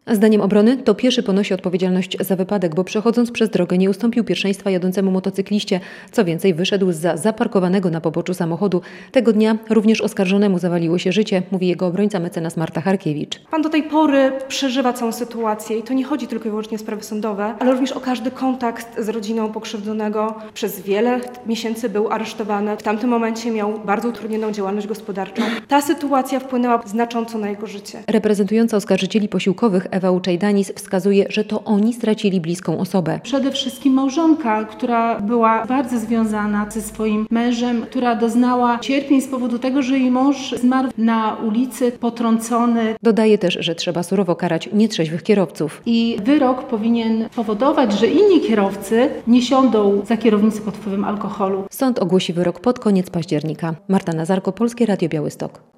Zdaniem obrony to pieszy ponosi odpowiedzialność za wypadek, bo przechodząc przez drogę nie ustąpił pierwszeństwa jadącemu motocykliście. Co więcej, wyszedł zza zaparkowanego na poboczu samochodu. Tego dnia również oskarżonemu zawaliło się życie, mówi jego obrońca mecenas Marta Harkiewicz. Pan do tej pory przeżywa całą sytuację i to nie chodzi tylko i wyłącznie o sprawy sądowe, ale również o każdy kontakt z rodziną pokrzywdzonego. Przez wiele miesięcy był aresztowany. W tamtym momencie miał bardzo utrudnioną działalność gospodarczą. Ta sytuacja wpłynęła znacząco na jego życie. Reprezentująca oskarżycieli posiłkowych Ewa Uczajdanis wskazuje, że to oni stracili bliską osobę. Przede wszystkim małżonka, która była bardzo związana ze swoim mężem, która doznała cierpień z powodu tego, że jej mąż zmarł na ulicy, potrącony. Dodaje też, że trzeba surowo karać nietrzeźwych kierowców. I wyrok powinien powodować, że inni kierowcy nie siądą za kierownicę pod wpływem alkoholu. Sąd ogłosi wyrok pod koniec października. Marta Nazarko, Polskie Radio Białystok.